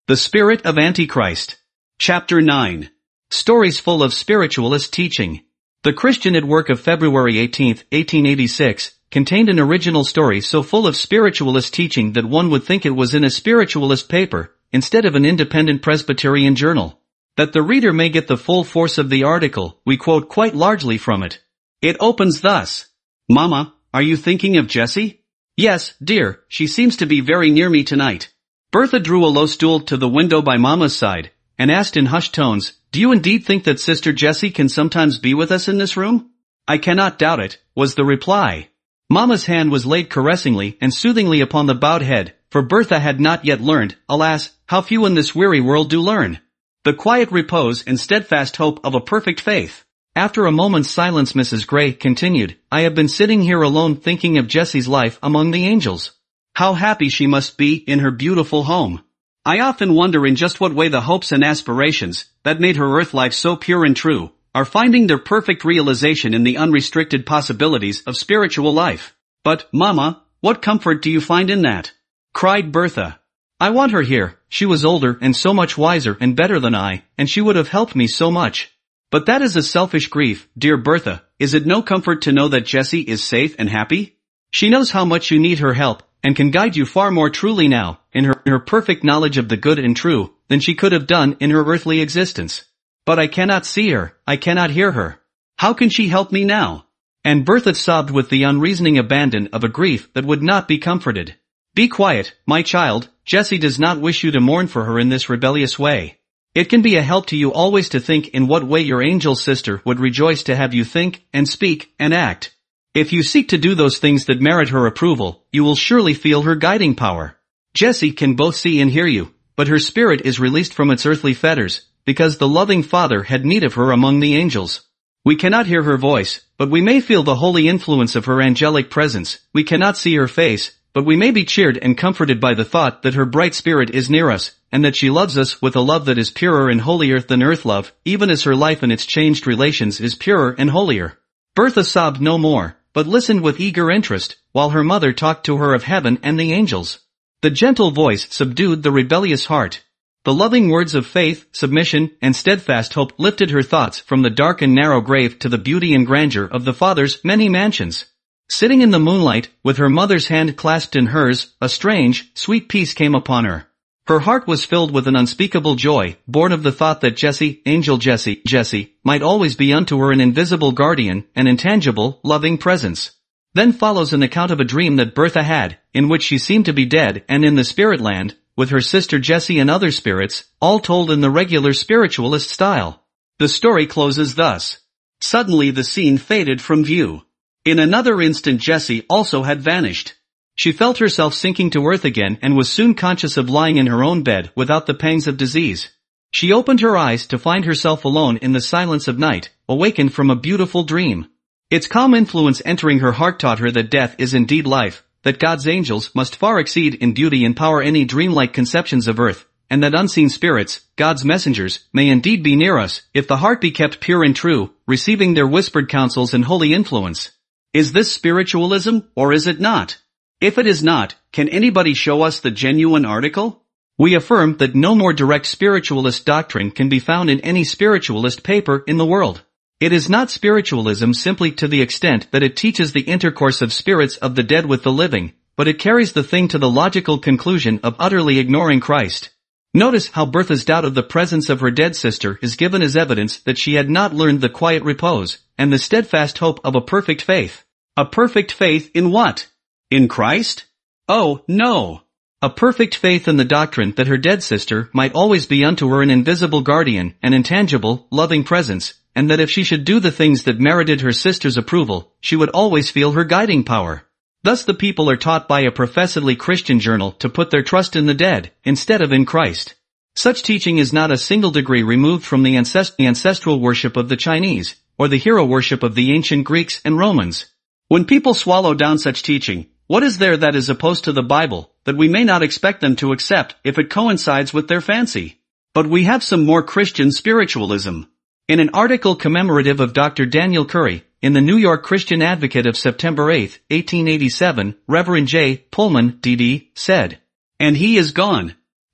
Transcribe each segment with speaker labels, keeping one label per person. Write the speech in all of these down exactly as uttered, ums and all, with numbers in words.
Speaker 1: The Spirit of Antichrist. Chapter nine. Stories full of spiritualist teaching. The Christian at Work of February eighteenth, eighteen eighty-six, contained an original story so full of spiritualist teaching that one would think it was in a spiritualist paper, instead of an independent Presbyterian journal. That the reader may get the full force of the article, we quote quite largely from it. It opens thus. Mama, are you thinking of Jessie? Yes, dear, she seems to be very near me tonight. Bertha drew a low stool to the window by Mama's side, and asked in hushed tones, do you indeed think that Sister Jessie can sometimes be with us in this room? I cannot doubt it, was the reply. Mama's hand was laid caressingly and soothingly upon the bowed head, for Bertha had not yet learned, alas, how few in this weary world do learn, the quiet repose and steadfast hope of a perfect faith. After a moment's silence Missus Gray continued, I have been sitting here alone thinking of Jessie's life among the angels. How happy she must be in her beautiful home. I often wonder in just what way the hopes and aspirations that made her earth life so pure and true are finding their perfect realization in the unrestricted possibilities of spiritual life. But, Mama, what comfort do you find in that? Cried Bertha. I want her here. She was older and so much wiser and better than I, and she would have helped me so much. But that is a selfish grief, dear Bertha. Is it no comfort to know that Jessie is safe and happy? She knows how much you need her help, and can guide you far more truly now, in her, in her perfect knowledge of the good and true, than she could have done in her earthly existence. But I cannot see her, I cannot hear her. How can she help me now? And Bertha sobbed with the unreasoning abandon of a grief that would not be comforted. Be quiet, my child, Jessie does not wish you to mourn for her in this rebellious way. It can be a help to you always to think in what way your angel sister would rejoice to have you think, and speak, and act. If you seek to do those things that merit her approval, you will surely feel her guiding power. Jessie can both see and hear you, but her spirit is released from its earthly fetters, because the loving Father had need of her among the angels. We cannot hear her voice, but we may feel the holy influence of her angelic presence. We cannot see her face, but we may be cheered and comforted by the thought that her bright spirit is near us, and that she loves us with a love that is purer and holier than earth love, even as her life and its changed relations is purer and holier. Bertha sobbed no more, but listened with eager interest, while her mother talked to her of heaven and the angels. The gentle voice subdued the rebellious heart. The loving words of faith, submission, and steadfast hope lifted her thoughts from the dark and narrow grave to the beauty and grandeur of the Father's many mansions. Sitting in the moonlight, with her mother's hand clasped in hers, a strange, sweet peace came upon her. Her heart was filled with an unspeakable joy, born of the thought that Jessie, angel Jessie, Jessie, might always be unto her an invisible guardian, an intangible, loving presence. Then follows an account of a dream that Bertha had, in which she seemed to be dead and in the spirit land, with her sister Jessie and other spirits, all told in the regular spiritualist style. The story closes thus. Suddenly the scene faded from view. In another instant Jessie also had vanished. She felt herself sinking to earth again and was soon conscious of lying in her own bed without the pangs of disease. She opened her eyes to find herself alone in the silence of night, awakened from a beautiful dream. Its calm influence entering her heart taught her that death is indeed life, that God's angels must far exceed in beauty and power any dreamlike conceptions of earth, and that unseen spirits, God's messengers, may indeed be near us, if the heart be kept pure and true, receiving their whispered counsels and holy influence. Is this spiritualism, or is it not? If it is not, can anybody show us the genuine article? We affirm that no more direct spiritualist doctrine can be found in any spiritualist paper in the world. It is not spiritualism simply to the extent that it teaches the intercourse of spirits of the dead with the living, but it carries the thing to the logical conclusion of utterly ignoring Christ. Notice how Bertha's doubt of the presence of her dead sister is given as evidence that she had not learned the quiet repose, and the steadfast hope of a perfect faith. A perfect faith in what? In Christ? Oh, no. A perfect faith in the doctrine that her dead sister might always be unto her an invisible guardian, an intangible, loving presence, and that if she should do the things that merited her sister's approval, she would always feel her guiding power. Thus the people are taught by a professedly Christian journal to put their trust in the dead, instead of in Christ. Such teaching is not a single degree removed from the ancest- ancestral worship of the Chinese, or the hero worship of the ancient Greeks and Romans. When people swallow down such teaching, what is there that is opposed to the Bible, that we may not expect them to accept if it coincides with their fancy? But we have some more Christian spiritualism. In an article commemorative of Doctor Daniel Curry, in the New York Christian Advocate of September eighth, eighteen eighty-seven, Reverend J. Pullman, D D, said, "And he is gone.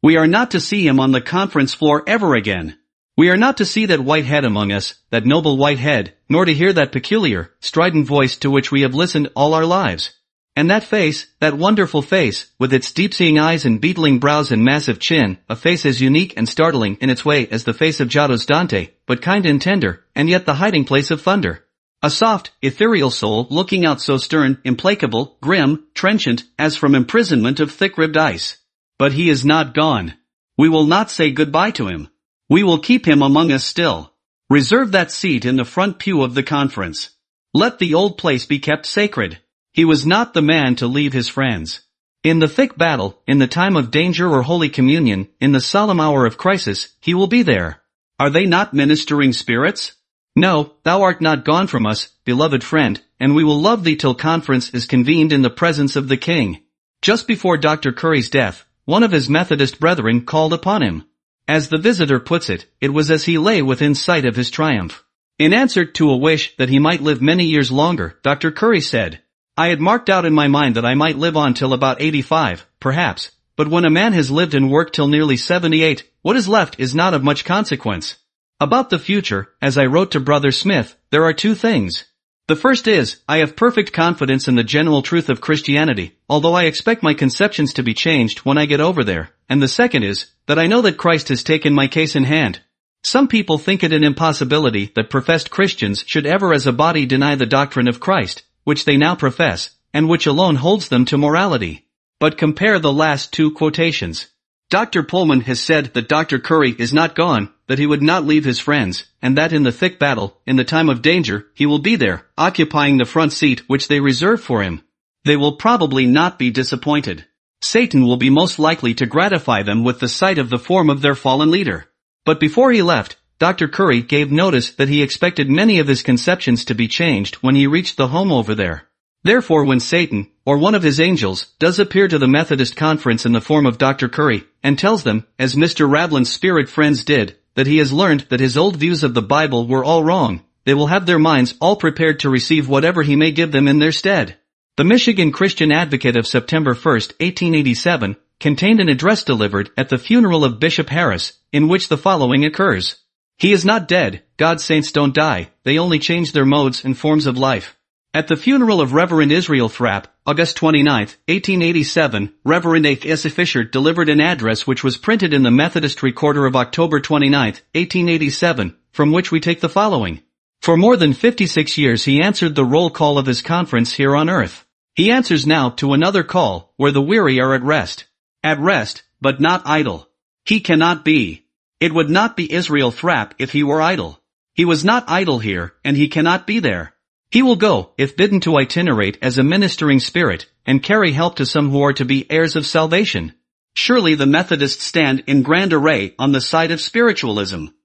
Speaker 1: We are not to see him on the conference floor ever again. We are not to see that white head among us, that noble white head, nor to hear that peculiar, strident voice to which we have listened all our lives. And that face, that wonderful face, with its deep-seeing eyes and beetling brows and massive chin, a face as unique and startling in its way as the face of Giotto's Dante, but kind and tender, and yet the hiding place of thunder. A soft, ethereal soul looking out so stern, implacable, grim, trenchant, as from imprisonment of thick-ribbed ice. But he is not gone. We will not say goodbye to him. We will keep him among us still. Reserve that seat in the front pew of the conference. Let the old place be kept sacred. He was not the man to leave his friends. In the thick battle, in the time of danger or Holy Communion, in the solemn hour of crisis, he will be there. Are they not ministering spirits? No, thou art not gone from us, beloved friend, and we will love thee till conference is convened in the presence of the King. Just before Doctor Curry's death, one of his Methodist brethren called upon him. As the visitor puts it, it was as he lay within sight of his triumph. In answer to a wish that he might live many years longer, Doctor Curry said, I had marked out in my mind that I might live on till about eighty-five, perhaps, but when a man has lived and worked till nearly seventy-eight, what is left is not of much consequence. About the future, as I wrote to Brother Smith, there are two things. The first is, I have perfect confidence in the general truth of Christianity, although I expect my conceptions to be changed when I get over there, and the second is, that I know that Christ has taken my case in hand. Some people think it an impossibility that professed Christians should ever as a body deny the doctrine of Christ, which they now profess, and which alone holds them to morality. But compare the last two quotations. Doctor Pullman has said that Doctor Curry is not gone, that he would not leave his friends, and that in the thick battle, in the time of danger, he will be there, occupying the front seat which they reserve for him. They will probably not be disappointed. Satan will be most likely to gratify them with the sight of the form of their fallen leader. But before he left, Doctor Curry gave notice that he expected many of his conceptions to be changed when he reached the home over there. Therefore when Satan, or one of his angels, does appear to the Methodist conference in the form of Doctor Curry, and tells them, as Mister Rablin's spirit friends did, that he has learned that his old views of the Bible were all wrong, they will have their minds all prepared to receive whatever he may give them in their stead. The Michigan Christian Advocate of September first, eighteen eighty-seven, contained an address delivered at the funeral of Bishop Harris, in which the following occurs. He is not dead, God's saints don't die, they only change their modes and forms of life. At the funeral of Reverend Israel Thrapp, August twenty-ninth, eighteen eighty-seven, Reverend A. S. Fisher delivered an address which was printed in the Methodist Recorder of October twenty-ninth, eighteen eighty-seven, from which we take the following. For more than fifty-six years he answered the roll call of his conference here on earth. He answers now to another call, where the weary are at rest. At rest, but not idle. He cannot be. It would not be Israel Thrapp if he were idle. He was not idle here, and he cannot be there. He will go, if bidden to itinerate as a ministering spirit, and carry help to some who are to be heirs of salvation. Surely the Methodists stand in grand array on the side of spiritualism.